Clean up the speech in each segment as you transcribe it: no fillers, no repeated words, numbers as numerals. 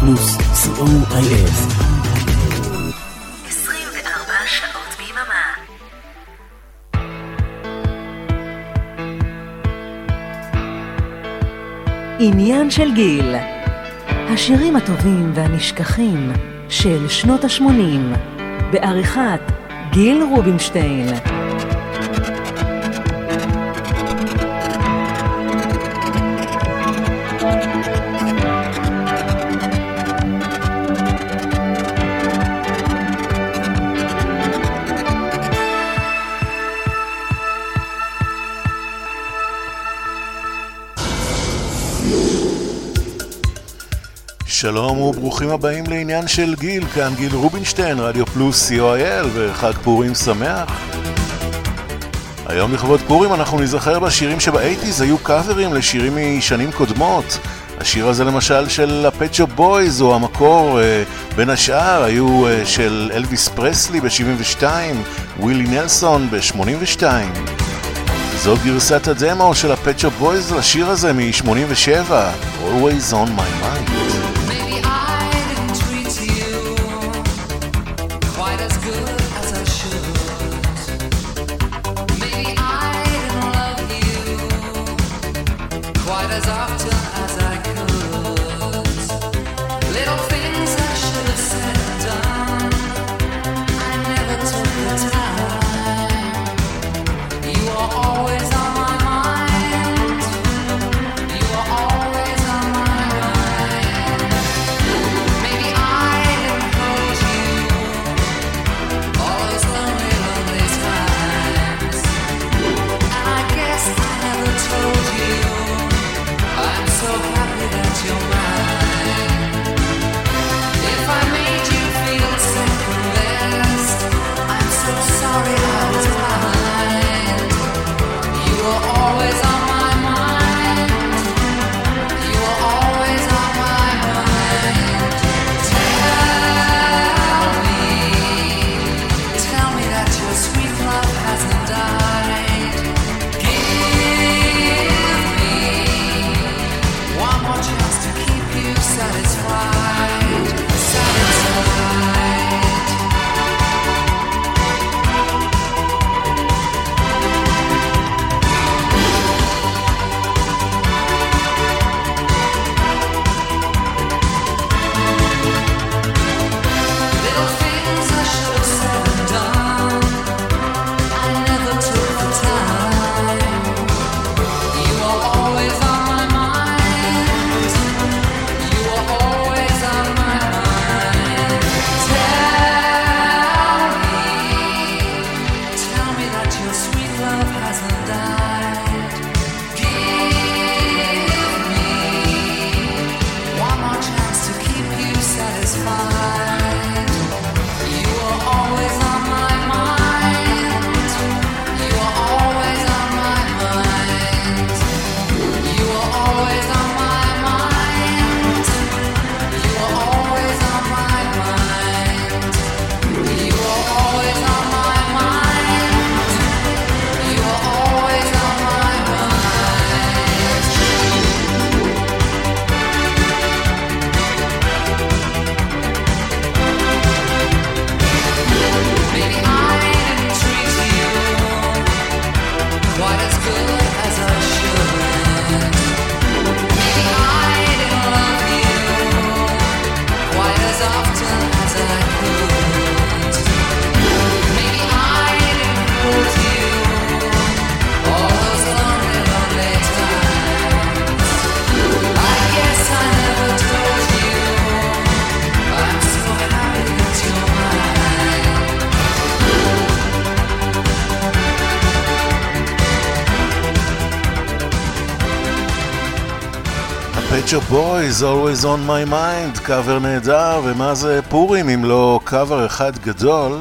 פלוס, co.il. 24 שעות ביממה. עניין של גיל, השירים הטובים והנשכחים של שנות ה-80, בעריכת גיל רובינשטיין. שלום וברוכים הבאים לעניין של גיל, כאן גיל רובינשטיין, רדיו פלוס co.il, וחג פורים שמח. היום לכבוד פורים אנחנו נזכר בשירים שב-80s היו קאברים לשירים משנים קודמות. השיר הזה למשל של הפט שופ בויז הוא המקור, בין השאר היו של אלוויס פרסלי ב-72, ווילי נלסון ב-82. זו גרסת הדמו של הפט שופ בויז לשיר הזה מ-87, Always on my mind. Pet Shop Boys, Always on my mind, קאבר נהדר, ומה זה פורים אם לא קאבר אחד גדול?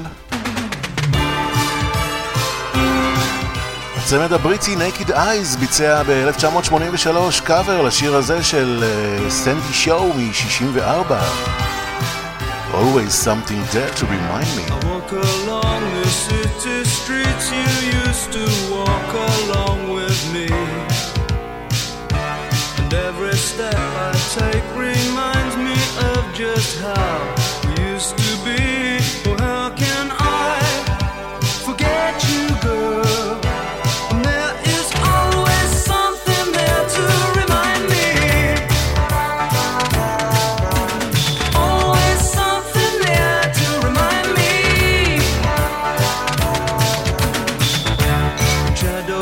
הצמד הבריטי Naked Eyes ביצע ב-1983 קאבר לשיר הזה של סנדי שואו מ-64, Always something there to remind me. I walk along the city streets you used to walk along with me, and every step I take reminds me of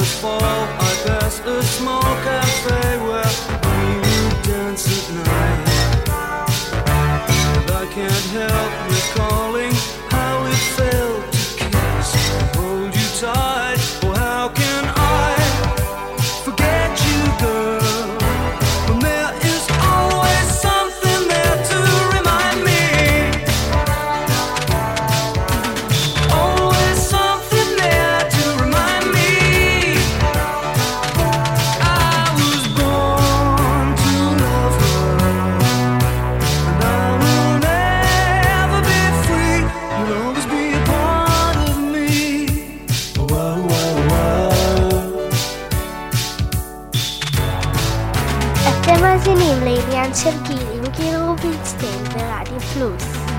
fall, I pass a small cafe where we would dance at night. And I can't help recalling how it felt to kiss and hold you tight. Oh, how can I forget you, girl, when there is always something there to remind me. Always something there to remind me. I was born to love her, and I will never be free. You'll always be a part of me. Whoa, whoa, whoa. אתם מאזינים לעניין של גיל עם גיל רובינשטיין ברדיו פלוס.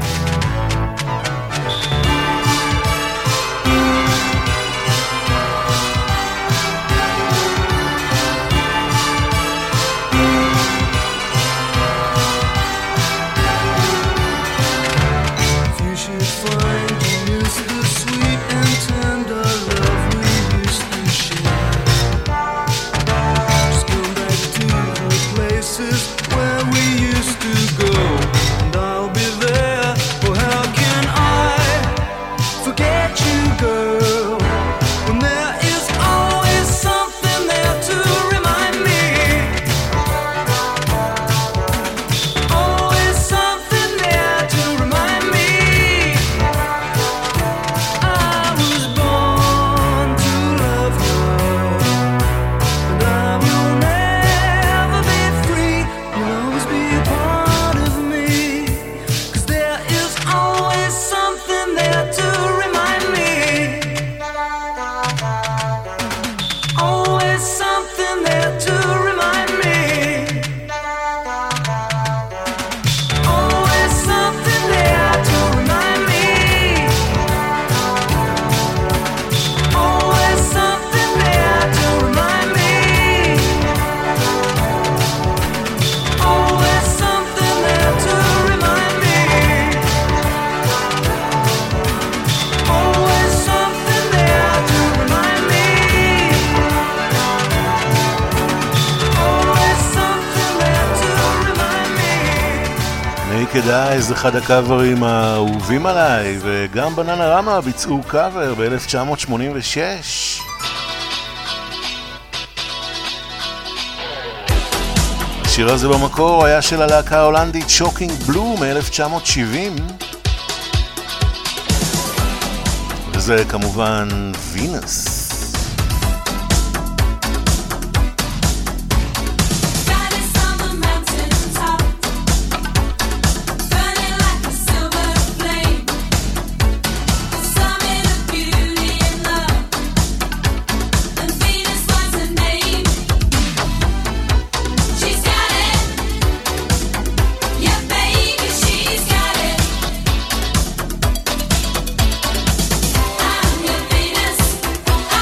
If you should find you miss the sweet and tender love we used to share, just come back to the places where we used to go, and I'll be there. Oh, how can I forget you, girl, when there is always something there to remind me. Always something there to remind me. I was born to love her, and I will never be free. You'll always be a part of me, 'cause there is always something there to remind me. Always something there to remind me. Always something there to remind me. Always something there to remind me. Always something there to remind me. Always something there to remind me. Always something there to remind me. Naked Eyes זה אחד הקאברים האהובים עליי, וגם בננה רמה ביצעו קאבר ב-1986. השיר הזה במקור היה של הלהקה ההולנדית שוקינג בלו מ-1970, וזה כמובן וינוס. Goddess on the mountain top, burning like a silver flame, the summit of beauty and love, and Venus was her name. She's got it, yeah baby, she's got it. I'm your Venus,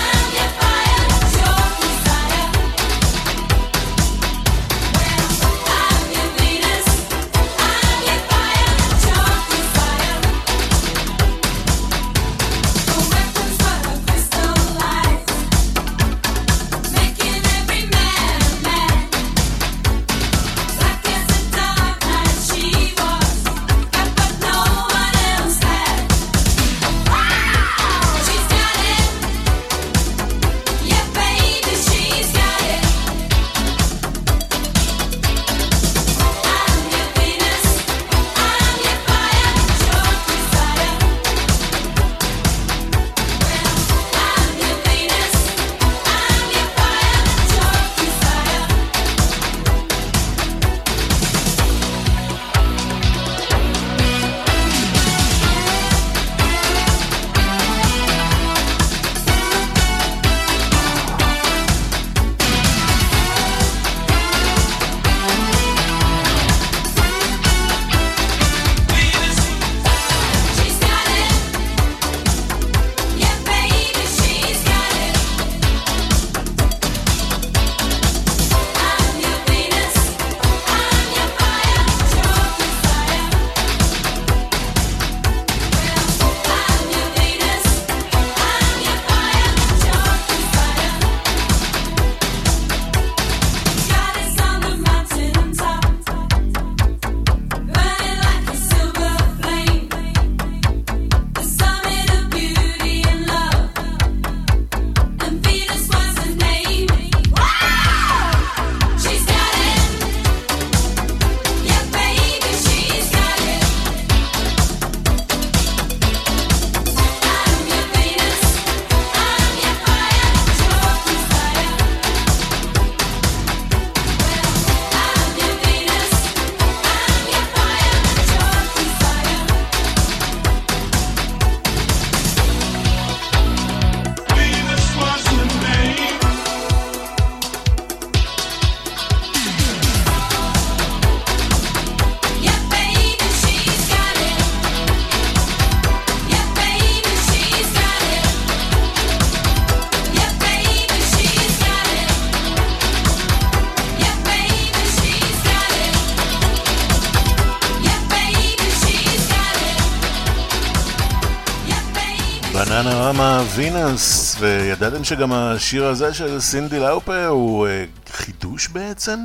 בננרמה וינוס, וידעתם שגם השיר הזה של סינדי לאופר הוא חידוש בעצם?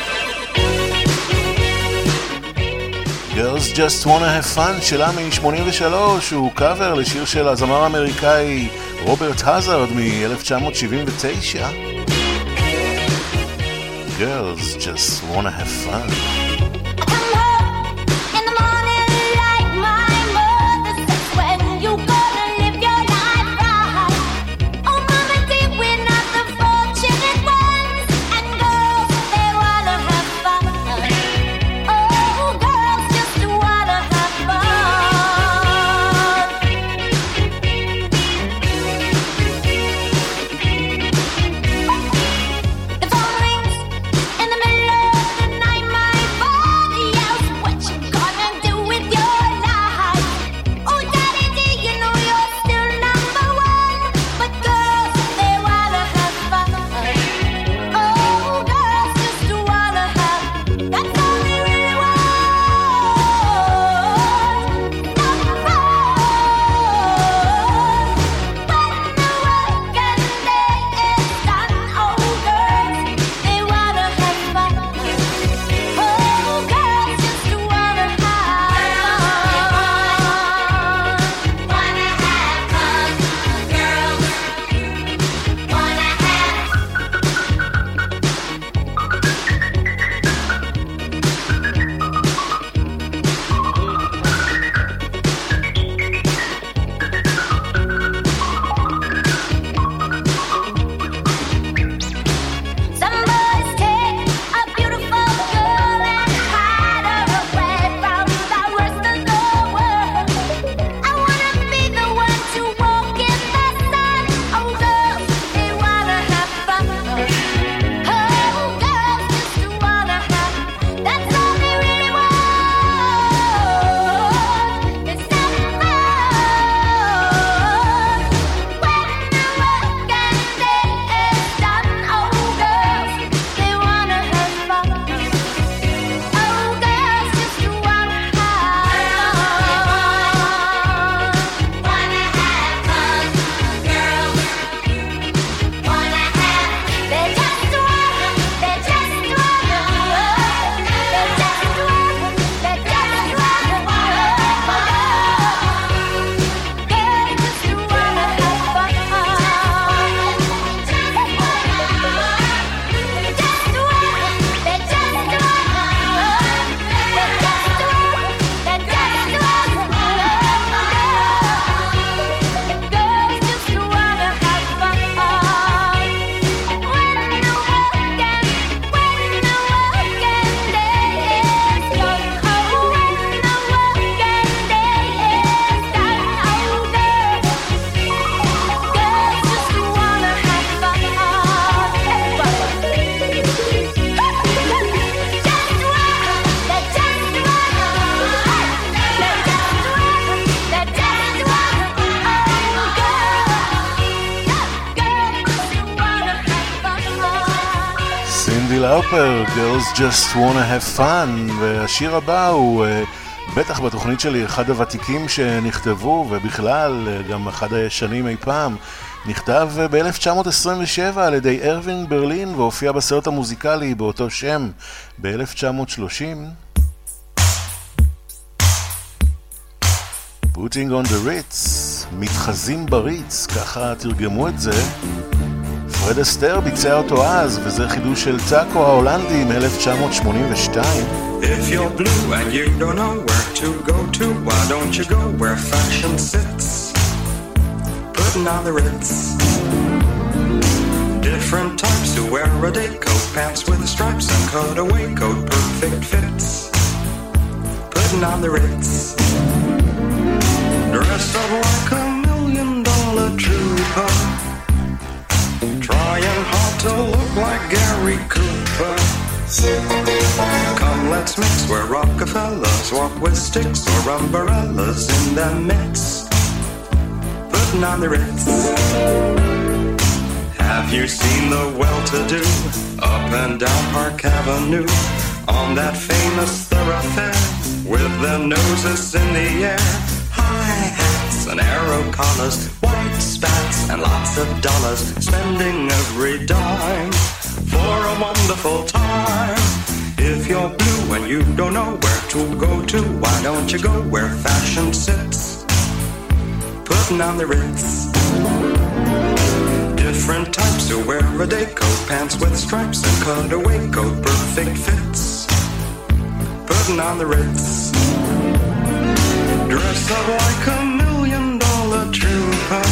Girls Just Wanna Have Fun שלה מ-83 הוא קאבר לשיר של הזמר האמריקאי רוברט הזארד מ-1979. Girls Just Wanna Have Fun. לאופר, Girls Just Wanna Have Fun, והשיר הבא הוא בטח בתוכנית שלי אחד הוותיקים שנכתבו, ובכלל גם אחד הישנים אי פעם. נכתב ב-1927 על ידי ארווין ברלין והופיע בסרט המוזיקלי באותו שם ב-1930. Putting on the Ritz, מתחזים בריץ, ככה תרגמו את זה. פרד אסטר ביצע אותו אז, וזה חידוש של טאקו ההולנדי מ-1982. If you're blue and you don't know where to go to, why don't you go where fashion sits? Putting on the Ritz. Different types who wear a day coat, pants with stripes and cutaway coat, perfect fits. Putting on the Ritz. Dressed up like $1,000,000 trooper, trying hard to look like Gary Cooper. Come, let's mix where Rockefellers walk with sticks or umbrellas in their midst. Putting on the Ritz. Have you seen the well-to-do up and down Park Avenue on that famous thoroughfare with their noses in the air? High hats and arrow collars, white big spats and lots of dollars, spending every dime for a wonderful time. If you're blue and you don't know where to go to, why don't you go where fashion sits, putting on the Ritz. Different types who wear a day coat, pants with stripes and cutaway coat, perfect fits, putting on the Ritz. Dress up like $1 million trooper,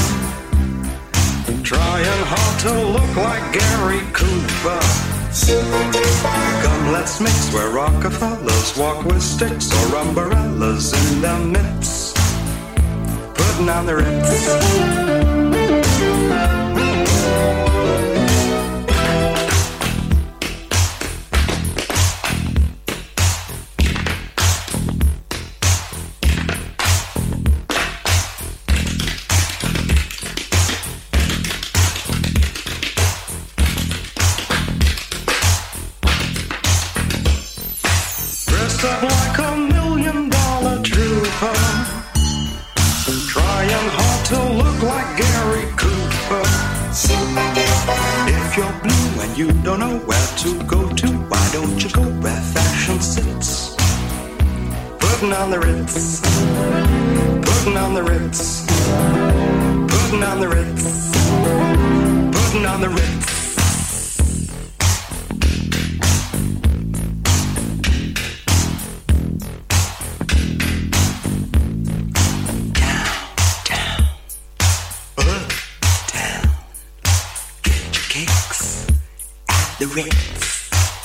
trying hard to look like Gary Cooper. Come, let's mix where Rockefellers walk with sticks or umbrellas in their midst, putting on the Ritz. Up like $1 million trooper, trying hard to look like Gary Cooper. If you're blue and you don't know where to go to, why don't you go where fashion sits, putting on the Ritz, putting on the Ritz, putting on the Ritz, putting on the Ritz. The Ritz,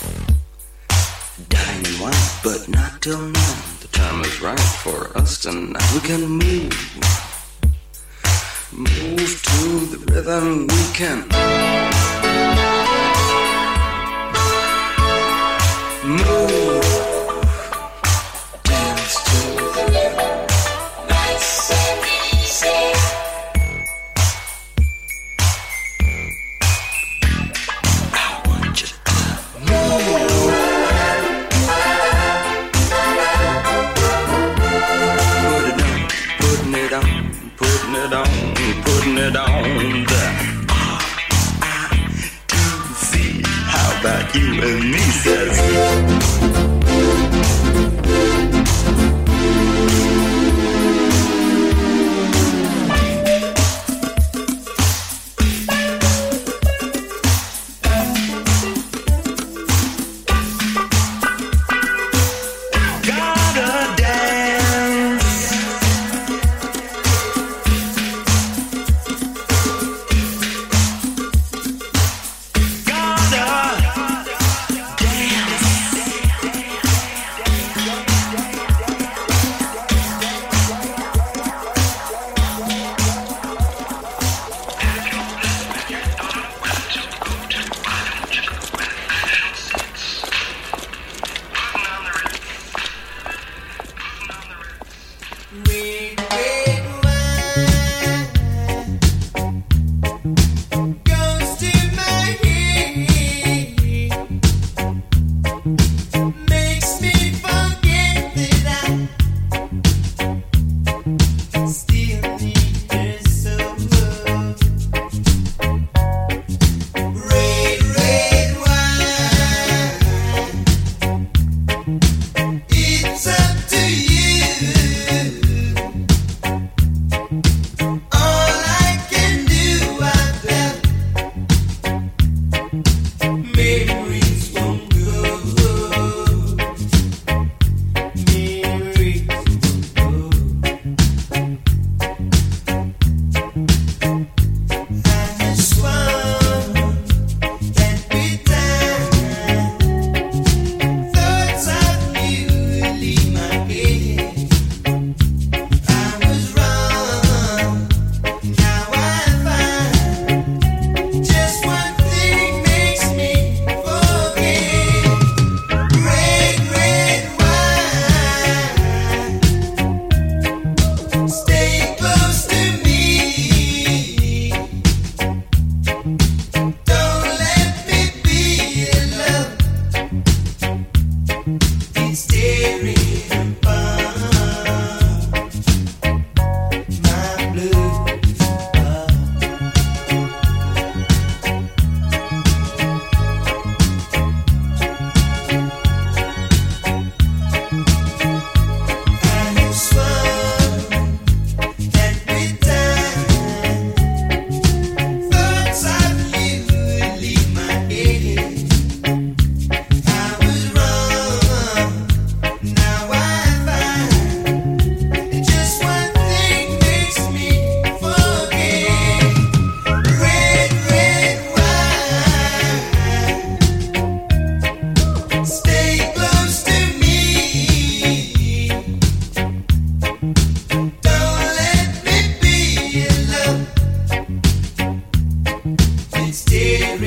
dining wine, but not till now. The time is right for us tonight. We can move to the rhythm. We can move, dance to the rhythm. Nice and easy. Putting it on the R-I-T-Z. How about you and me, says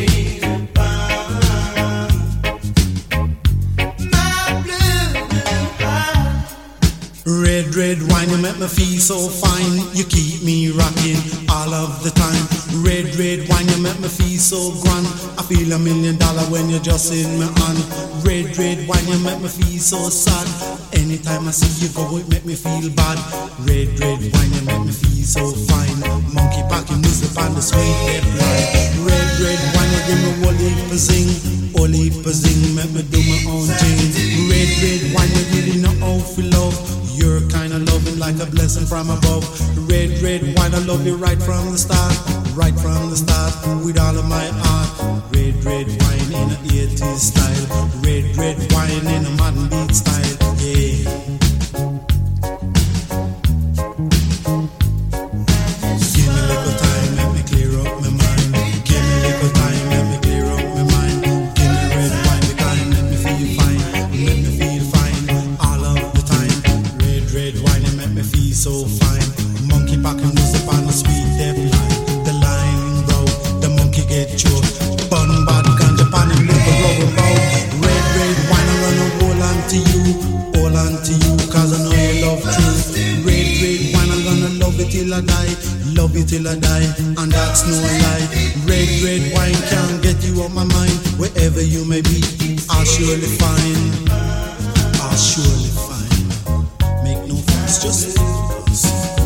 Red, red wine, you make me feel so fine. You keep me rocking all of the time. Red, red wine, you make me feel so grand. I feel $1 million when you're just in my hand. Red, red wine, you make me feel so sad. Anytime I see you go, it make me feel bad. Red, red wine, you make me feel so fine. Monkey packing music on the sweet red line. Red, red wine, you give me whole heap of zing. Whole heap of zing, make me do my own thing. Red, red wine, you really know how to love. You're kind of loving like a blessing from above. Red, red wine, I love you right from the start. Right from the start, with all of my heart. Red, red wine in a 80s style. Red, red wine in a modern beat style. Yeah. Give me a little time, let me clear up my mind. Give me a little time, let me clear up my mind. Give me red wine, the kind, let me feel fine. Let me feel fine all of the time. Red wine, you make me feel so fine. Monkey packing music on the sweet deaf line. The line broke, the monkey get choked. Bun bad ganja pan and liver rubber bow. Red wine, I run a hold on to you. Hold on to you, cause I know you love truth. Red wine, I'm gonna love it till I die. Love you till I die, and that's no lie. Red wine can't get you off my mind. Wherever you may be, I'll surely find. I'll surely find. Make no fuss, just focus.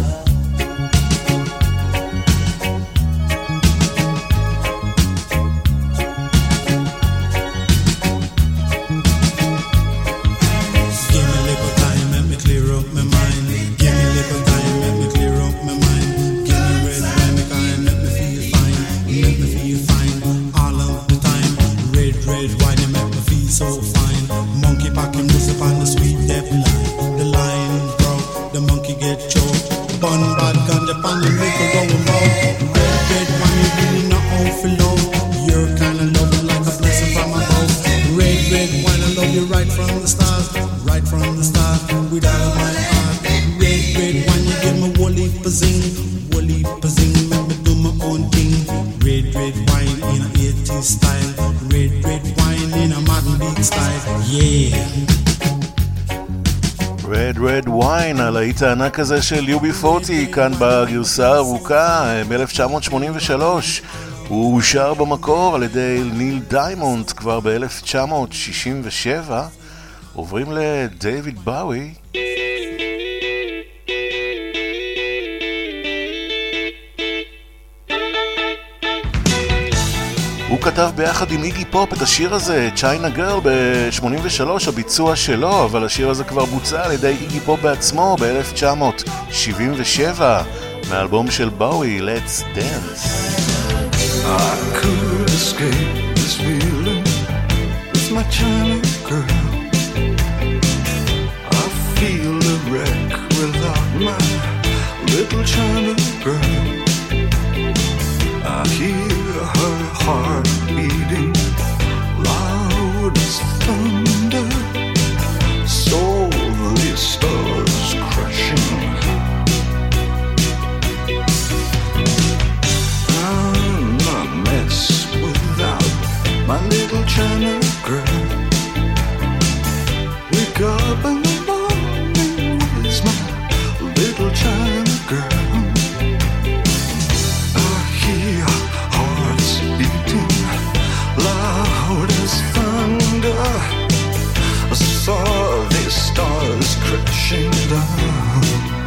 Give me a little time, let me clear up my mind. Give me a little time, let me clear up my mind. Give me red wine, the kind, let me feel fine. Let me feel fine all of the time. Red wine, you make me feel so fine. Monkey packing music on the sweet deaf line. The line broke, the monkey get choked. Bun bad ganja pan and make a go about. Red wine, you really know how to love. You're kinda loving like a blessing from above. Red wine, I love you right from the start. Right from the start, with all of my heart. Red wine, you give me whole heap of zing. Whole heap of zing, make me do my own thing. Red wine in a 80s style. Red wine in a modern beat style. Yeah. רד וויין, הלהיט הענק הזה של UB40 כאן בגרסה הארוכה מ-1983. הוא אושר במקור על ידי ניל דיימונד כבר ב-1967. עוברים לדייוויד באוי. הוא כתב ביחד עם איגי פופ את השיר הזה, צ'יינה גרל, ב-83, הביצוע שלו, אבל השיר הזה כבר בוצע על ידי איגי פופ בעצמו ב-1977, מהאלבום של באוי, Let's Dance. I could escape this feeling with my China girl. I feel a wreck without my little China girl. I hear her heart beating loud as thunder, so the stars crashing. I'm a mess without my little China girl. Wake up in the morning, where's my little China girl? Loud as thunder, I saw the stars crashing down.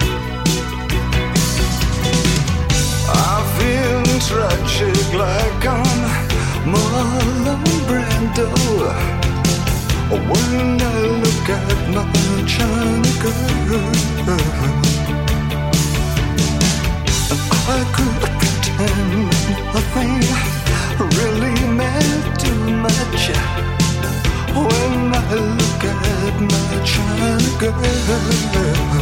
I feel tragic like I'm Marlon Brando when I look at my China girl. I could pretend nothing really meant too much when I look at my China girl.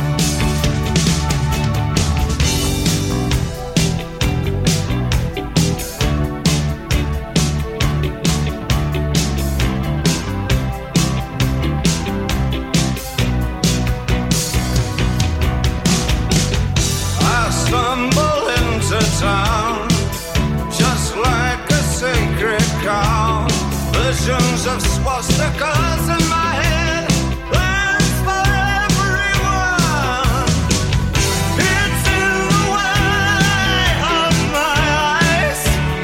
I stumble into town just like a sacred cow. draw visions of swastikas in my head. That's for everyone. It's in the way of my eyes.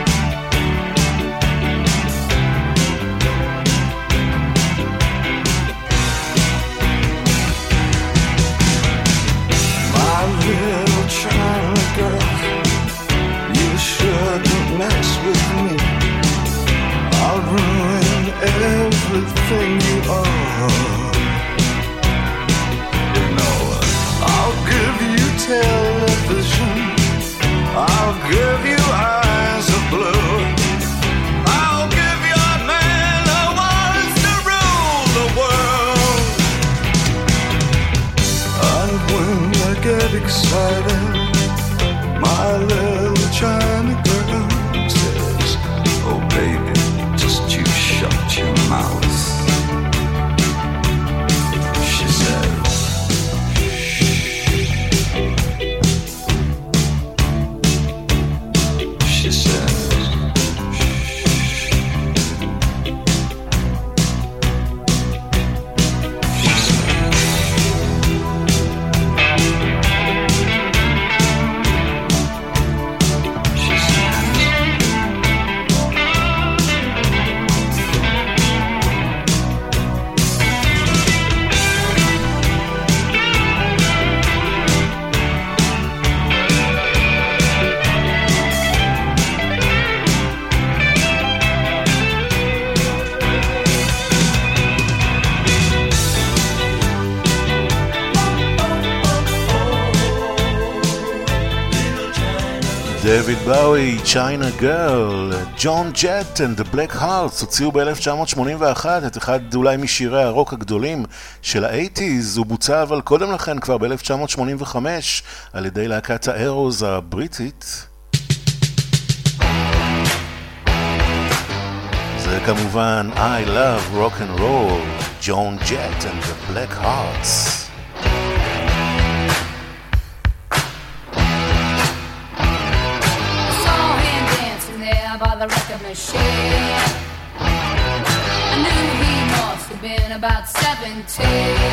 My little China girl, you shouldn't mess with me. I'll ruin everything you are. You know, I'll give you television, I'll give you eyes of blue, I'll give you a man who wants to rule the world. And when I get excited, my little China girl says, oh baby, just you shut your mouth. She says, she says, דויד באוי, צ'יינה גרל, ג'ון ג'ט and the Black Hearts הוציאו ב-1981 את אחד אולי משירי הרוק הגדולים של ה-80s. הוא בוצע אבל קודם לכן כבר ב-1985 על ידי להקת האירוז הבריטית. זה כמובן I Love Rock and Roll, ג'ון ג'ט and the Black Hearts. By the record machine, I knew he must have been about 17.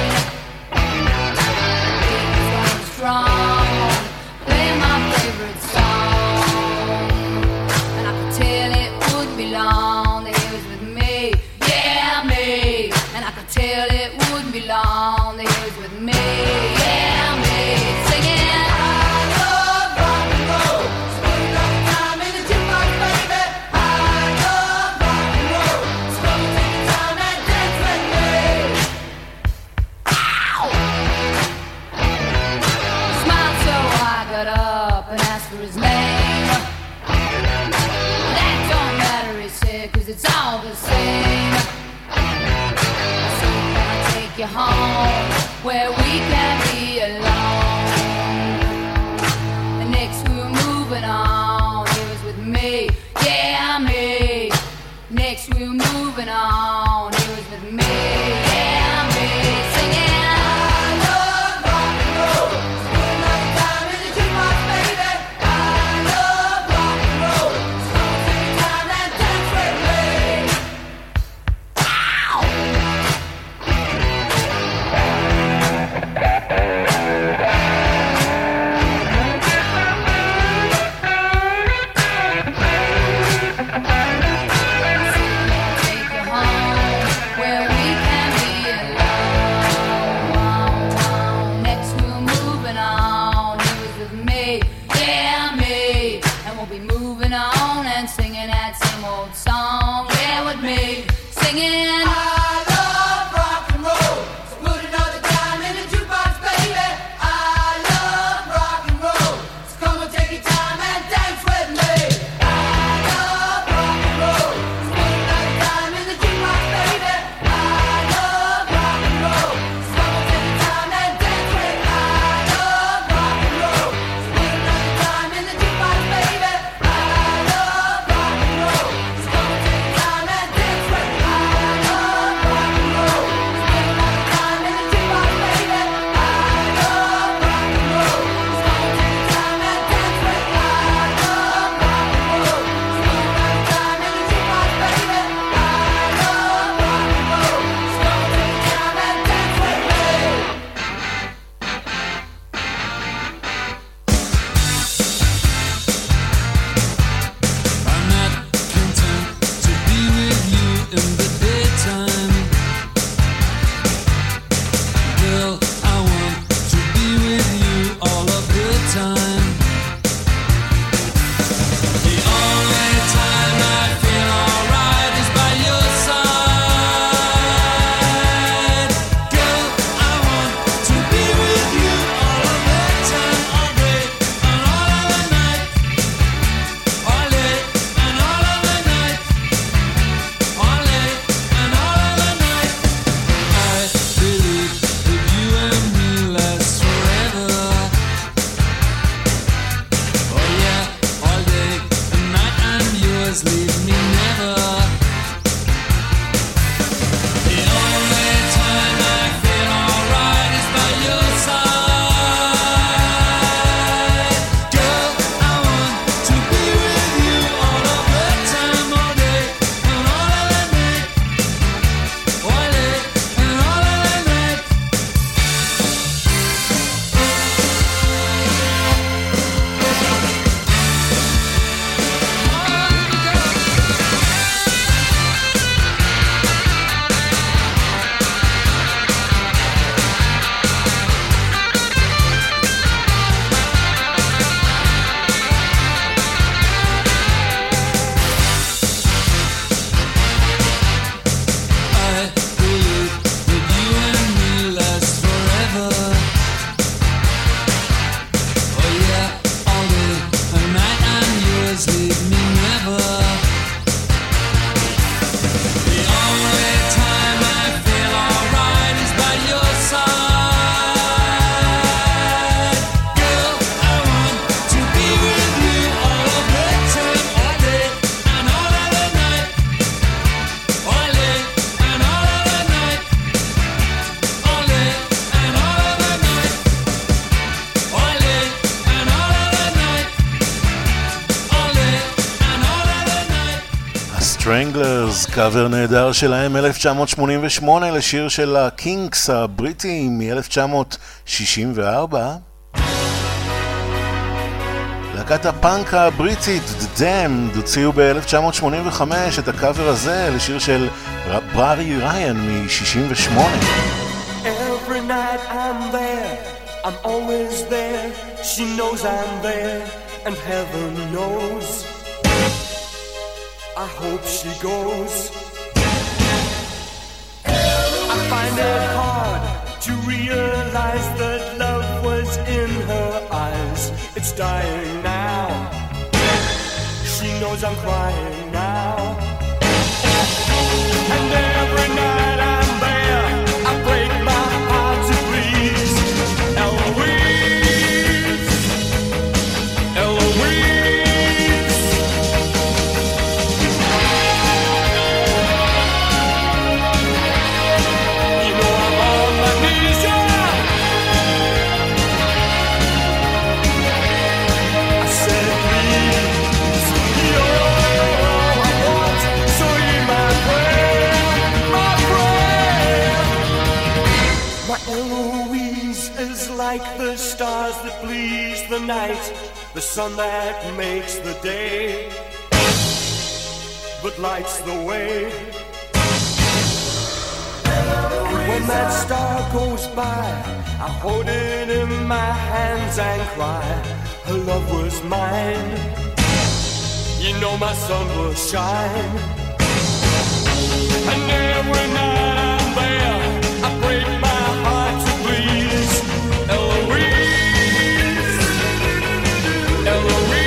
He was going strong, playing my favorite song, and I could tell it wouldn't be long that he was with me, yeah me. And I could tell it wouldn't be long that he was with me, yeah me. Singing. It's all the same. So can I take you home where we can be alone? And next we were moving on. He was with me, yeah me. Next we were moving on. He was with me, yeah me. Singing. Where we can be alone. סטרנגלרס, קאבר נהדר שלהם 1988 לשיר של הקינגס הבריטים מ-1964. להקת הפאנק הבריטית The Damned הוציאו ב-1985 את הקאבר הזה לשיר של ברארי ריין מ-68. Every night I'm there, I'm always there. She knows I'm there, and heaven knows I hope she goes. I find it hard to realize that love was in her eyes. It's dying now. She knows I'm crying now. And every night I'm there, I break my heart to please Eloise. Eloise. You know I'm on my knees, yeah. I said please, you're all I want, so hear my prayer, my prayer. My Eloise is like the stars that please the night, the sun that makes the day, but lights the way. When that star goes by, I hold it in my hands and cry, her love was mine. You know my sun will shine. And every night I'm there, I break my heart to please Eloise. Eloise.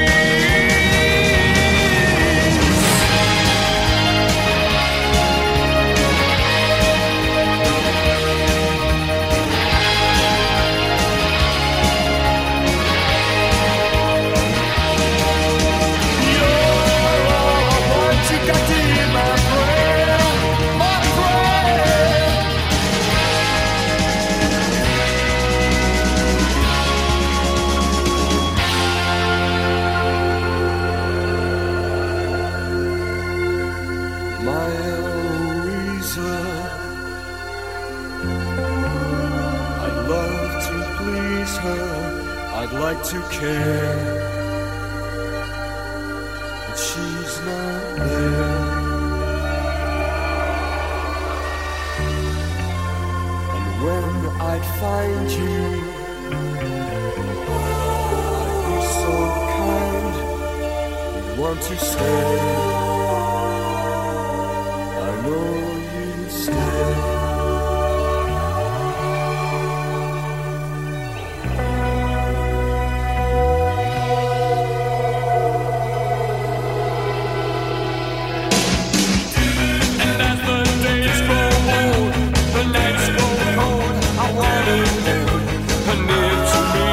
My Eloisa, I'd love to please her, I'd like to care, but she's not there. And when I'd find you, I'd be so kind, you'd want to stay. I know you'd stay. And as the days grow old, the nights grow cold, I wanna hold her near to me.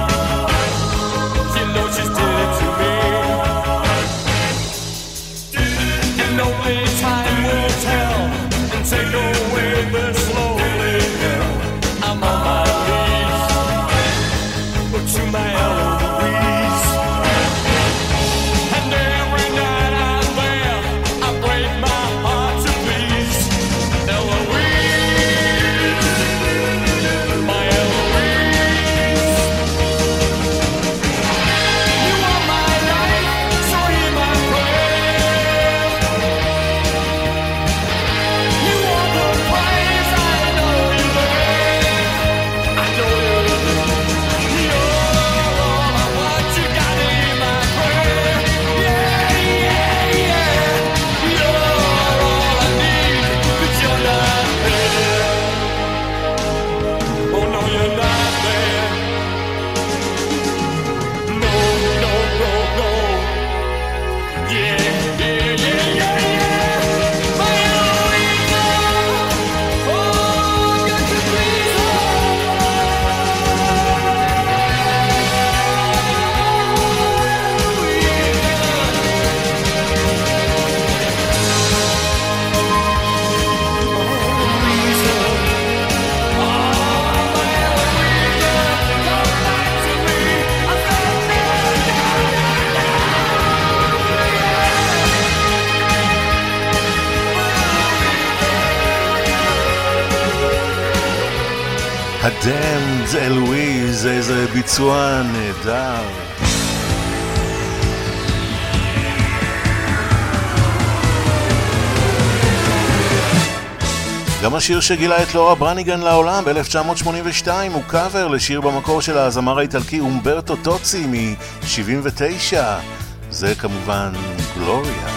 You know she's dear to me. And only time will tell הדמד אלוויז, איזה ביצוע נהדר. גם השיר שגילה את לורה ברניגן לעולם ב-1982 הוא קאבר לשיר במקור של הזמר האיטלקי אומברטו טוצי מ-79. זה כמובן גלוריה.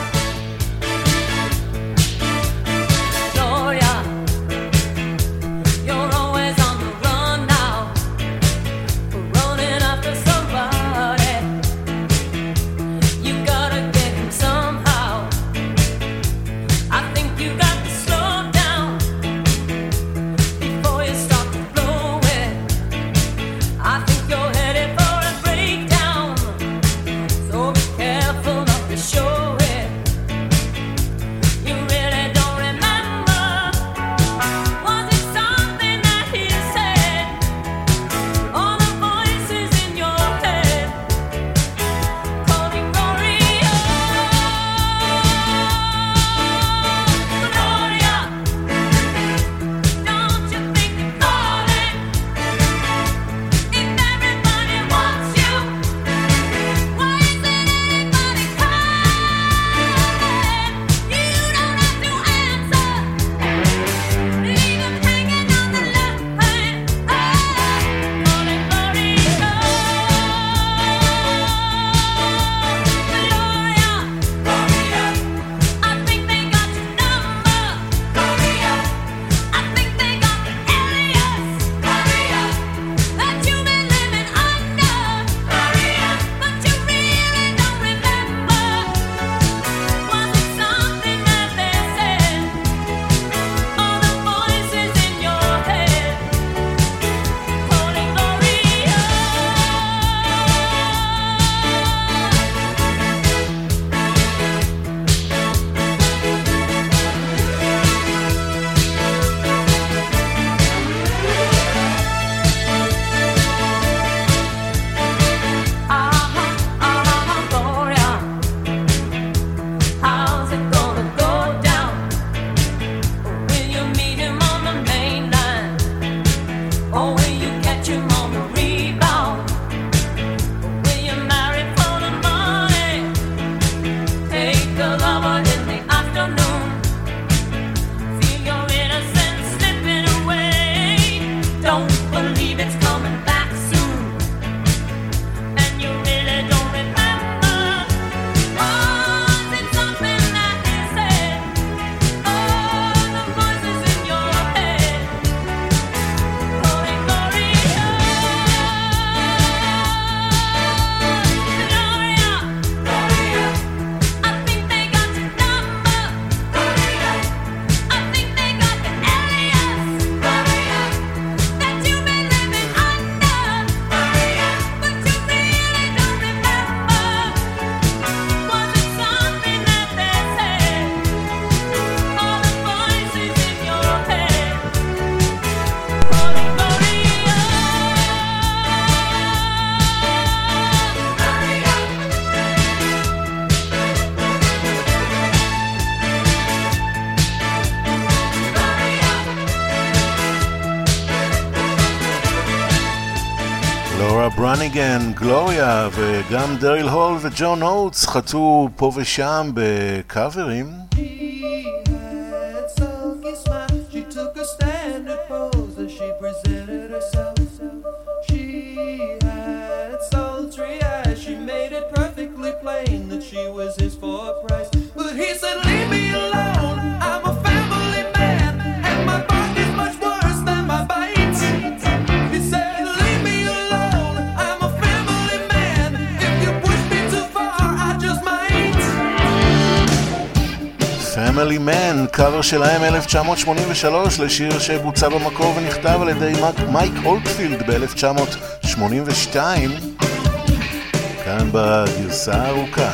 ברניגן, גלוריה, וגם דריל הול וג'ון אוטס חצו פה ושם בקאברים. Family Man, קאבר שלהם 1983 לשיר שבוצע במקור ונכתב על ידי מייק אולטפילד ב-1982, כאן בגרסה הארוכה.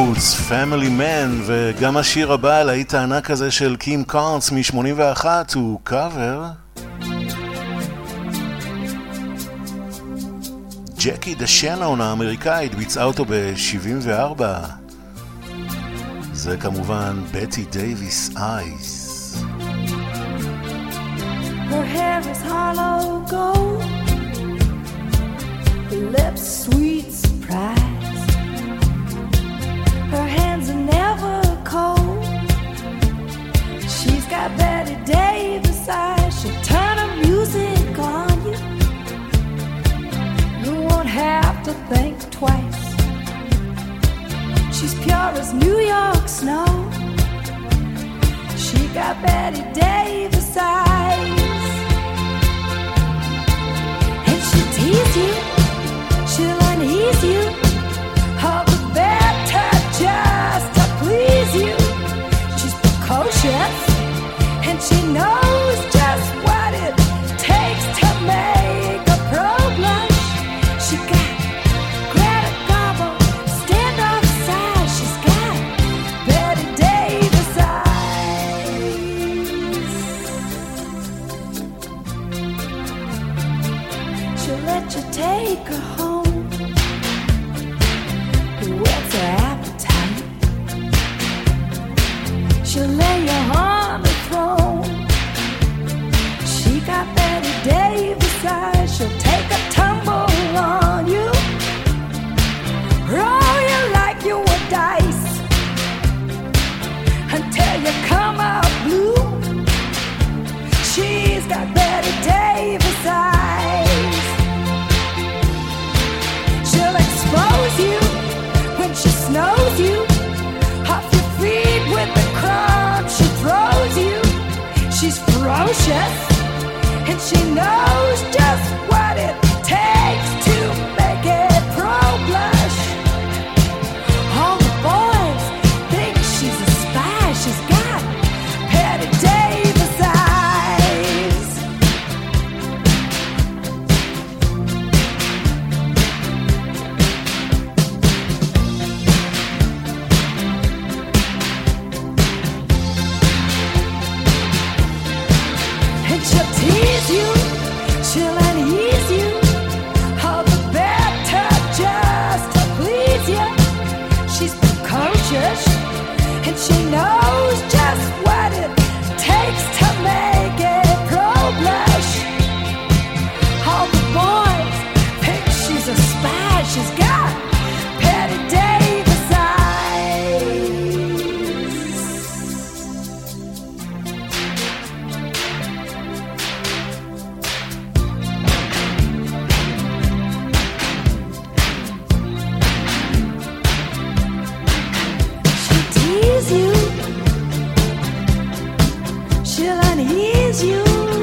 Oates, Family Man, וגם השיר הבא להיט הענק הזה של קים קארנס מ-81 הוא קאבר. ג'קי דה שנון האמריקאית ביצעה אותו ב-74. זה כמובן בטי דייביס אייז. Her hair is hollow gold, her lips sweet surprise, her hands are never cold, she's got Betty Davis eyes, she'll turn her music on you, you won't have to think twice, she's pure as New York snow, she got Betty Davis eyes. She'll tease you, she'll unease you, all the better just to please you. She's precocious, and she knows just what it takes to make a pro blush. She got Greta Garbo, standoff size. She's got Betty Davis eyes. She'll let you take her home, whet's her appetite. She'll lay you on the throne. She got Betty Davis eyes. She'll take a tumble on you, roll you like you were dice, until you come out blue. She's got Betty Davis eyes. She'll expose you when she snows you, off your feet with the crumbs she throws you. She's ferocious, and she knows just what it takes to make it pro blush. All the boys think she's a spy. She's got Betty Davis eyes. And she'll tease you, she'll unease you, all the better just to please you. She's precocious, and she knows just what it takes to make it pro blush. All the boys think she's a spy. She's got Betty Davis eyes. She'll tease you, she'll unease you,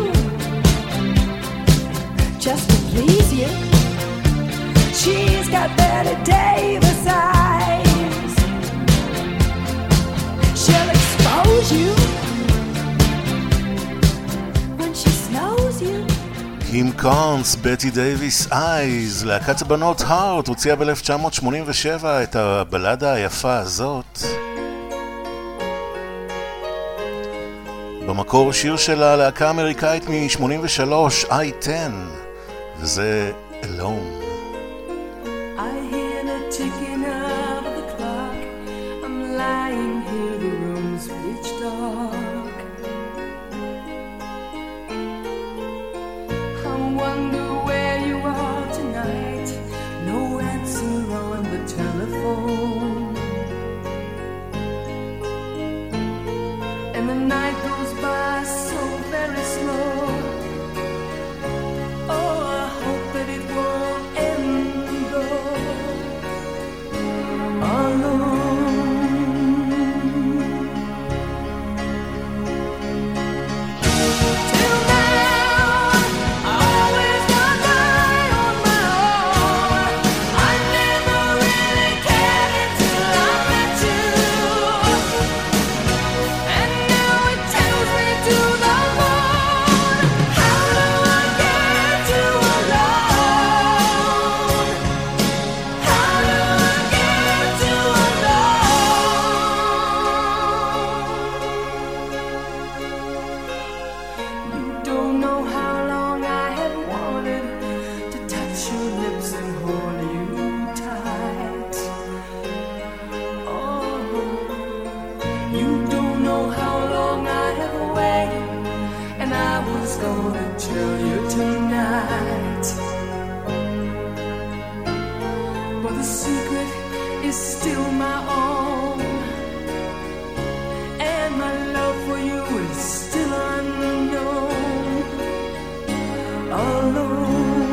just to please you. She's got Betty Davis eyes. She'll expose you when she snows you. קים קארנס, בטי דייביס אייז. להקת הבנות הארט הוציאה ב-1987 את הבלדה היפה הזאת. במקור שיר של הלהקה האמריקאית מ-83, I-10, וזה Alone. I hear the ticking of the clock. I'm lying here, the room's pitch dark. I wonder where you are tonight. No answer on the telephone. And the night goes by so very slow. Oh, I hope that it won't end though. Alone. your lips and hold you tight. Oh, you don't know how long I have waited, and I was gonna tell you tonight. But the secret is still my own, and my love for you is still unknown. Alone.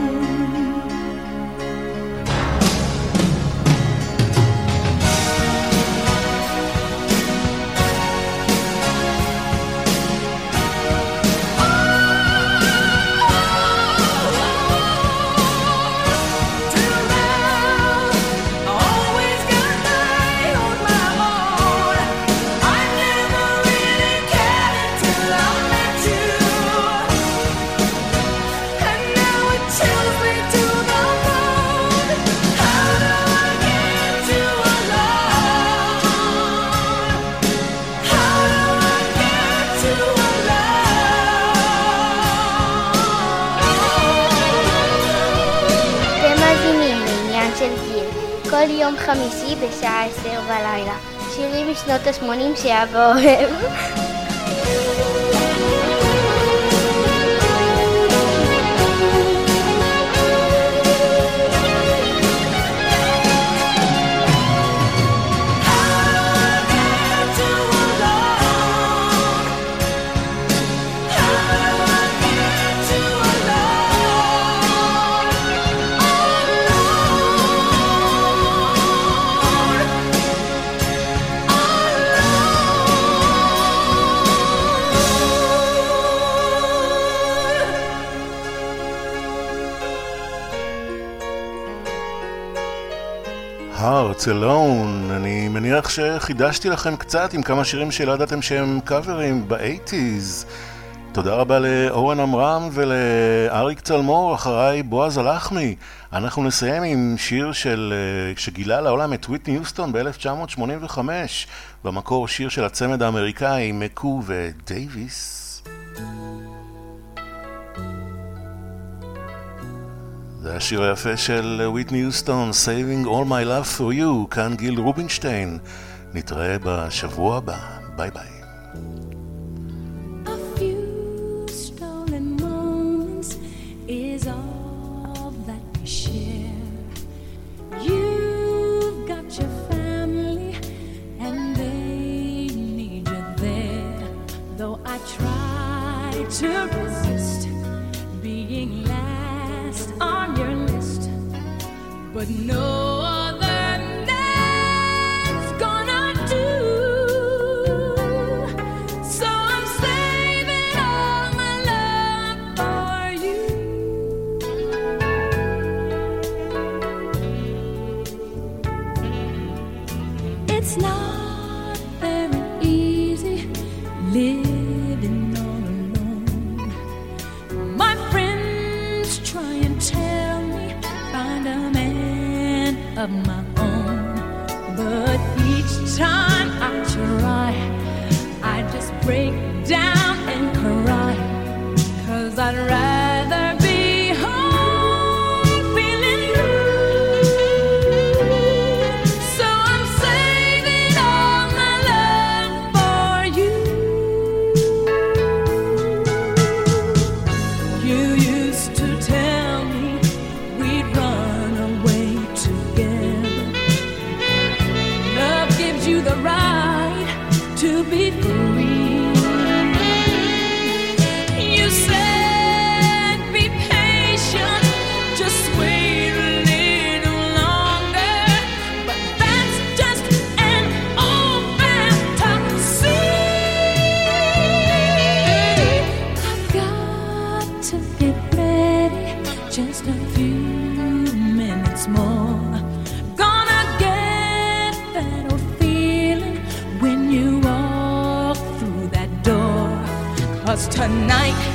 כל יום חמישי בשעה 10 בלילה. שירים משנות ה-80 שאבא אוהב. Hearts Alone. אני מניח שחידשתי לכם קצת עם כמה שירים שלא ידעתם שהם קאברים ב-80s. תודה רבה לאורן אמרם ולאריק צלמור, אחריי בועז הלחמי. אנחנו נסיים עם שיר שגילה לעולם את וויטני יוסטון ב-1985, במקור שיר של הצמד האמריקאי מקו ודייביס. זה השיר היפה של וויטני יוסטון, Saving All My Love For You, כאן גיל רובינשטיין. נתראה בשבוע הבא, ביי ביי. A few stolen moments is all that we share. You've got your family and they need you there. Though I try to resist being last on your list, but no other name's gonna do. So I'm saving all my love for you. It's not very easy living all alone. My friends try and tell me find a man of my own, but each time I try, I just break down and cry, 'cause I'd rather be home feeling blue. So I'm saving all my love for you. You used to tell me we'd run away together. Love gives you the right to be free. You said be patient, just wait a little longer, but that's just an old fantasy. I've got to get ready, just a few minutes more. Gonna get that old feeling when you walk through that door, 'cause tonight